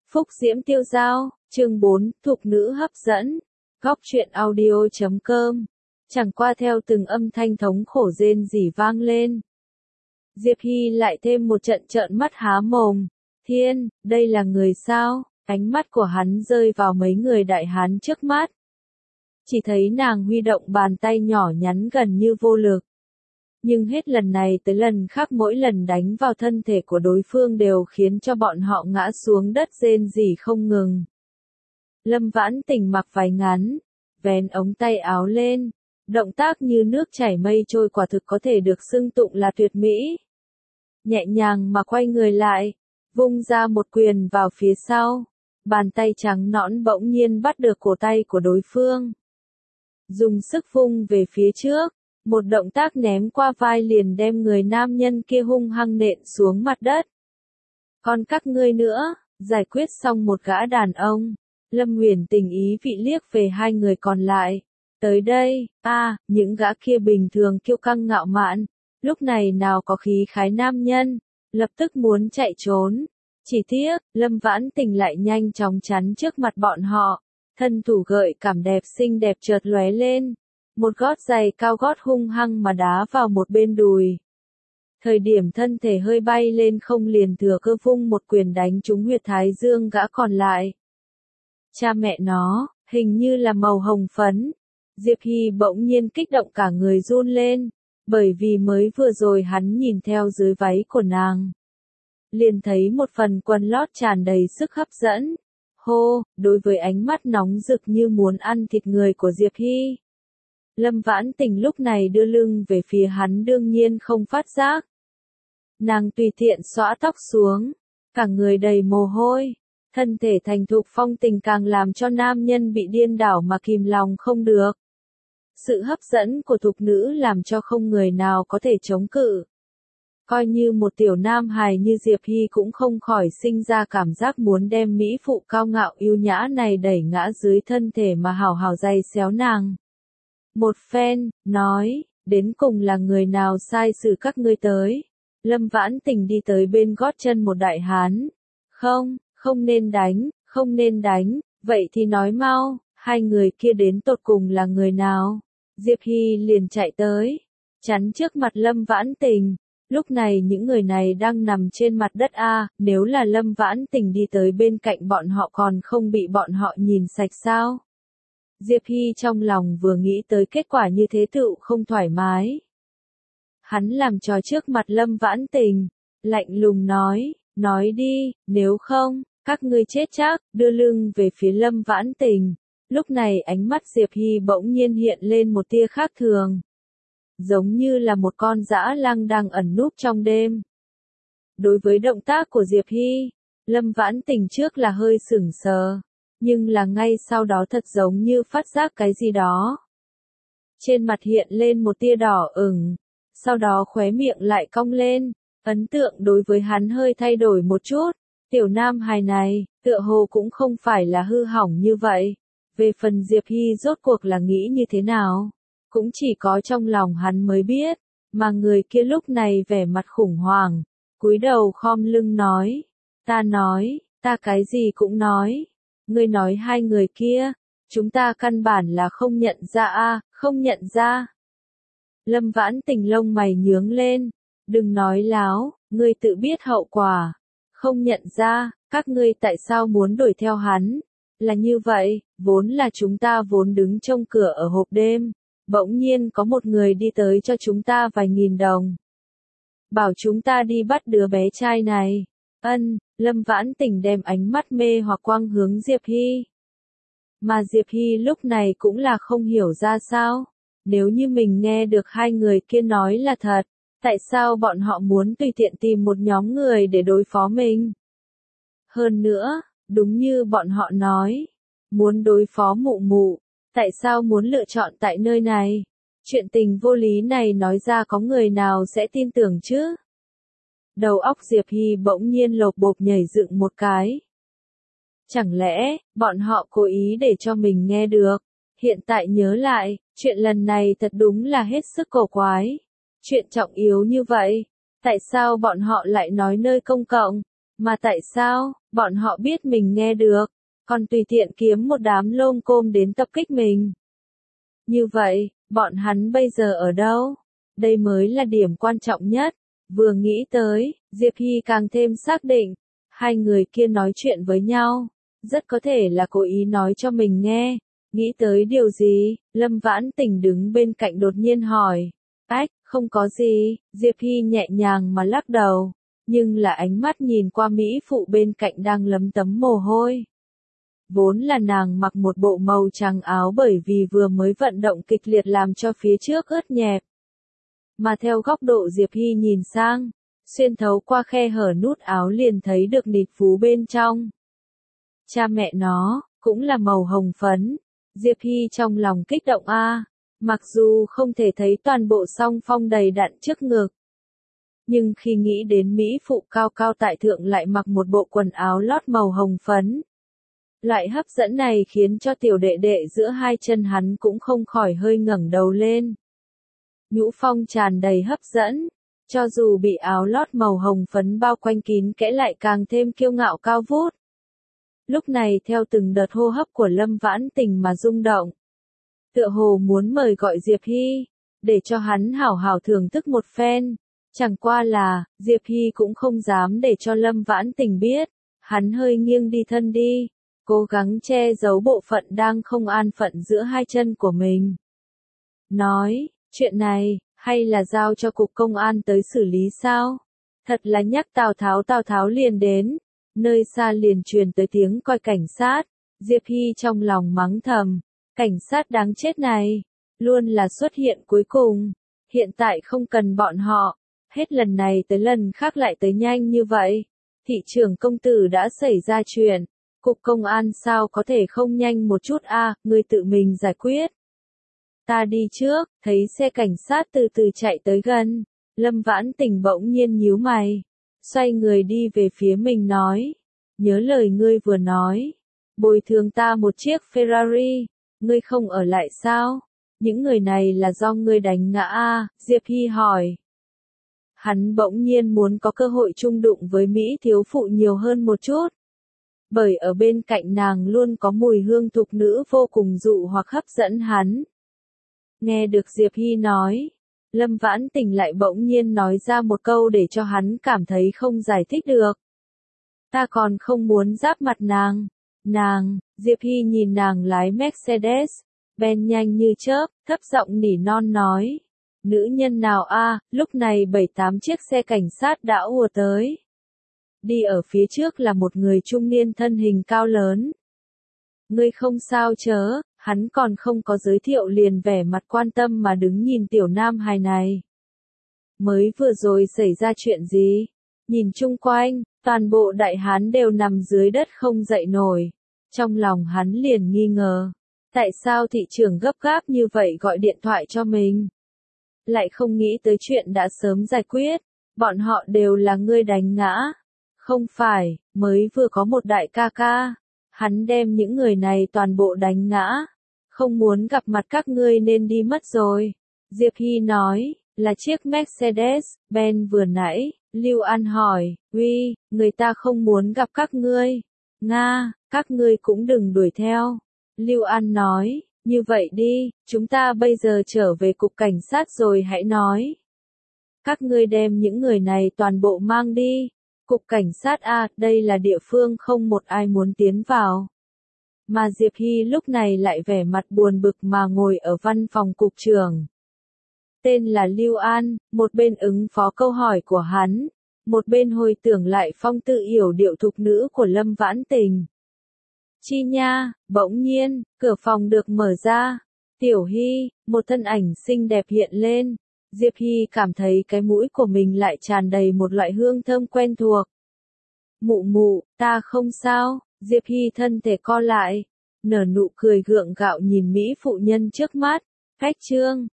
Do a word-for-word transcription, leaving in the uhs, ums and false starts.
Phúc Diễm Tiêu Dao, chương bốn, Thục nữ hấp dẫn. Góc truyện audio chấm com. Chẳng qua theo từng âm thanh thống khổ rên rỉ vang lên. Diệp Hy lại thêm một trận trợn mắt há mồm. Thiên, đây là người sao? Ánh mắt của hắn rơi vào mấy người đại hán trước mắt. Chỉ thấy nàng huy động bàn tay nhỏ nhắn gần như vô lực. Nhưng hết lần này tới lần khác mỗi lần đánh vào thân thể của đối phương đều khiến cho bọn họ ngã xuống đất rên rỉ không ngừng. Lâm Vãn Tình mặc váy ngắn, vén ống tay áo lên, động tác như nước chảy mây trôi quả thực có thể được xưng tụng là tuyệt mỹ. Nhẹ nhàng mà quay người lại, vung ra một quyền vào phía sau, bàn tay trắng nõn bỗng nhiên bắt được cổ tay của đối phương. Dùng sức vung về phía trước. Một động tác ném qua vai liền đem người nam nhân kia hung hăng nện xuống mặt đất. Còn các ngươi nữa, giải quyết xong một gã đàn ông, Lâm Huyền Tình ý vị liếc về hai người còn lại. Tới đây, a, à, những gã kia bình thường kiêu căng ngạo mạn, lúc này nào có khí khái nam nhân, lập tức muốn chạy trốn. Chỉ tiếc, Lâm Vãn Tình lại nhanh chóng chắn trước mặt bọn họ, thân thủ gợi cảm đẹp xinh đẹp chợt lóe lên. Một gót giày cao gót hung hăng mà đá vào một bên đùi. Thời điểm thân thể hơi bay lên không liền thừa cơ vung một quyền đánh trúng huyệt thái dương gã còn lại. Cha mẹ nó, hình như là màu hồng phấn. Diệp Hy bỗng nhiên kích động cả người run lên, bởi vì mới vừa rồi hắn nhìn theo dưới váy của nàng. Liền thấy một phần quần lót tràn đầy sức hấp dẫn. Hô, đối với ánh mắt nóng rực như muốn ăn thịt người của Diệp Hy. Lâm Vãn Tình lúc này đưa lưng về phía hắn đương nhiên không phát giác. Nàng tùy tiện xõa tóc xuống, cả người đầy mồ hôi, thân thể thành thục phong tình càng làm cho nam nhân bị điên đảo mà kìm lòng không được. Sự hấp dẫn của thục nữ làm cho không người nào có thể chống cự. Coi như một tiểu nam hài như Diệp Hy cũng không khỏi sinh ra cảm giác muốn đem mỹ phụ cao ngạo yêu nhã này đẩy ngã dưới thân thể mà hào hào giày xéo nàng. Một phen, nói, đến cùng là người nào sai xử các ngươi tới. Lâm Vãn Tình đi tới bên gót chân một đại hán. Không, không nên đánh, không nên đánh, vậy thì nói mau, hai người kia đến tột cùng là người nào? Diệp Hy liền chạy tới, chắn trước mặt Lâm Vãn Tình. Lúc này những người này đang nằm trên mặt đất a, nếu là Lâm Vãn Tình đi tới bên cạnh bọn họ còn không bị bọn họ nhìn sạch sao? Diệp Hy trong lòng vừa nghĩ tới kết quả như thế tự không thoải mái. Hắn làm trò trước mặt Lâm Vãn Tình, lạnh lùng nói, nói đi, nếu không, các ngươi chết chắc, đưa lưng về phía Lâm Vãn Tình. Lúc này ánh mắt Diệp Hy bỗng nhiên hiện lên một tia khác thường. Giống như là một con dã lang đang ẩn núp trong đêm. Đối với động tác của Diệp Hy, Lâm Vãn Tình trước là hơi sửng sờ. Nhưng là ngay sau đó thật giống như phát giác cái gì đó. Trên mặt hiện lên một tia đỏ ửng, sau đó khóe miệng lại cong lên, ấn tượng đối với hắn hơi thay đổi một chút. Tiểu nam hài này, tựa hồ cũng không phải là hư hỏng như vậy. Về phần Diệp Hy rốt cuộc là nghĩ như thế nào, cũng chỉ có trong lòng hắn mới biết, mà người kia lúc này vẻ mặt khủng hoảng, cúi đầu khom lưng nói, ta nói, ta cái gì cũng nói. Ngươi nói hai người kia, chúng ta căn bản là không nhận ra a, không nhận ra. Lâm Vãn Tình lông mày nhướng lên, đừng nói láo, ngươi tự biết hậu quả. Không nhận ra, các ngươi tại sao muốn đuổi theo hắn? Là như vậy, vốn là chúng ta vốn đứng trông cửa ở hộp đêm, bỗng nhiên có một người đi tới cho chúng ta vài nghìn đồng. Bảo chúng ta đi bắt đứa bé trai này. Ân, Lâm Vãn Tình đem ánh mắt mê hoặc quang hướng Diệp Hy. Mà Diệp Hy lúc này cũng là không hiểu ra sao. Nếu như mình nghe được hai người kia nói là thật, tại sao bọn họ muốn tùy tiện tìm một nhóm người để đối phó mình? Hơn nữa, đúng như bọn họ nói, muốn đối phó mụ mụ, tại sao muốn lựa chọn tại nơi này? Chuyện tình vô lý này nói ra có người nào sẽ tin tưởng chứ? Đầu óc Diệp Hy bỗng nhiên lộp bộp nhảy dựng một cái. Chẳng lẽ, bọn họ cố ý để cho mình nghe được? Hiện tại nhớ lại, chuyện lần này thật đúng là hết sức cổ quái. Chuyện trọng yếu như vậy, tại sao bọn họ lại nói nơi công cộng? Mà tại sao, bọn họ biết mình nghe được, còn tùy tiện kiếm một đám lôm côm đến tập kích mình? Như vậy, bọn hắn bây giờ ở đâu? Đây mới là điểm quan trọng nhất. Vừa nghĩ tới, Diệp Hy càng thêm xác định, hai người kia nói chuyện với nhau, rất có thể là cố ý nói cho mình nghe. Nghĩ tới điều gì, Lâm Vãn Tình đứng bên cạnh đột nhiên hỏi. Ách, không có gì, Diệp Hy nhẹ nhàng mà lắc đầu, nhưng là ánh mắt nhìn qua mỹ phụ bên cạnh đang lấm tấm mồ hôi. Vốn là nàng mặc một bộ màu trắng áo bởi vì vừa mới vận động kịch liệt làm cho phía trước ướt nhẹp. Mà theo góc độ Diệp Hy nhìn sang, xuyên thấu qua khe hở nút áo liền thấy được nịt phú bên trong. Cha mẹ nó, cũng là màu hồng phấn. Diệp Hy trong lòng kích động a, mặc dù không thể thấy toàn bộ song phong đầy đặn trước ngực. Nhưng khi nghĩ đến mỹ phụ cao cao tại thượng lại mặc một bộ quần áo lót màu hồng phấn. Loại hấp dẫn này khiến cho tiểu đệ đệ giữa hai chân hắn cũng không khỏi hơi ngẩng đầu lên. Nhũ phong tràn đầy hấp dẫn, cho dù bị áo lót màu hồng phấn bao quanh kín kẽ lại càng thêm kiêu ngạo cao vút. Lúc này theo từng đợt hô hấp của Lâm Vãn Tình mà rung động. Tựa hồ muốn mời gọi Diệp Hy, để cho hắn hảo hảo thưởng thức một phen. Chẳng qua là, Diệp Hy cũng không dám để cho Lâm Vãn Tình biết. Hắn hơi nghiêng đi thân đi, cố gắng che giấu bộ phận đang không an phận giữa hai chân của mình. Nói, chuyện này, hay là giao cho cục công an tới xử lý sao? Thật là nhắc Tào Tháo Tào Tháo liền đến. Nơi xa liền truyền tới tiếng coi cảnh sát, Diệp Hy trong lòng mắng thầm, cảnh sát đáng chết này, luôn là xuất hiện cuối cùng, hiện tại không cần bọn họ, hết lần này tới lần khác lại tới nhanh như vậy, thị trưởng công tử đã xảy ra chuyện, cục công an sao có thể không nhanh một chút a, à, ngươi tự mình giải quyết. Ta đi trước, thấy xe cảnh sát từ từ chạy tới gần, Lâm Vãn Tình bỗng nhiên nhíu mày. Xoay người đi về phía mình nói, nhớ lời ngươi vừa nói, bồi thường ta một chiếc Ferrari, ngươi không ở lại sao? Những người này là do ngươi đánh ngã à? Diệp Hy hỏi. Hắn bỗng nhiên muốn có cơ hội chung đụng với Mỹ thiếu phụ nhiều hơn một chút. Bởi ở bên cạnh nàng luôn có mùi hương thục nữ vô cùng dụ hoặc hấp dẫn hắn. Nghe được Diệp Hy nói, Lâm Vãn Tình lại bỗng nhiên nói ra một câu để cho hắn cảm thấy không giải thích được. Ta còn không muốn giáp mặt nàng. Nàng, Diệp Hy nhìn nàng lái Mercedes, Benz nhanh như chớp, thấp giọng nỉ non nói. Nữ nhân nào a, lúc này bảy tám chiếc xe cảnh sát đã ùa tới. Đi ở phía trước là một người trung niên thân hình cao lớn. Ngươi không sao chớ, hắn còn không có giới thiệu liền vẻ mặt quan tâm mà đứng nhìn tiểu nam hài này. Mới vừa rồi xảy ra chuyện gì? Nhìn chung quanh, toàn bộ đại hán đều nằm dưới đất không dậy nổi. Trong lòng hắn liền nghi ngờ. Tại sao thị trưởng gấp gáp như vậy gọi điện thoại cho mình? Lại không nghĩ tới chuyện đã sớm giải quyết. Bọn họ đều là ngươi đánh ngã. Không phải, mới vừa có một đại ca ca. Hắn đem những người này toàn bộ đánh ngã. Không muốn gặp mặt các ngươi nên đi mất rồi. Diệp Hy nói, là chiếc Mercedes-Benz vừa nãy. Lưu An hỏi, uy, người ta không muốn gặp các ngươi. Nga, các ngươi cũng đừng đuổi theo. Lưu An nói, như vậy đi, chúng ta bây giờ trở về cục cảnh sát rồi hãy nói. Các ngươi đem những người này toàn bộ mang đi. Cục cảnh sát a, đây là địa phương không một ai muốn tiến vào. Mà Diệp Hy lúc này lại vẻ mặt buồn bực mà ngồi ở văn phòng cục trưởng. Tên là Lưu An, một bên ứng phó câu hỏi của hắn, một bên hồi tưởng lại phong tự yểu điệu thục nữ của Lâm Vãn Tình. Chi nha, bỗng nhiên, cửa phòng được mở ra. Tiểu Hy, một thân ảnh xinh đẹp hiện lên. Diệp Hy cảm thấy cái mũi của mình lại tràn đầy một loại hương thơm quen thuộc. Mụ mụ, ta không sao. Diệp Hy thân thể co lại, nở nụ cười gượng gạo nhìn Mỹ phụ nhân trước mắt. Khách trương,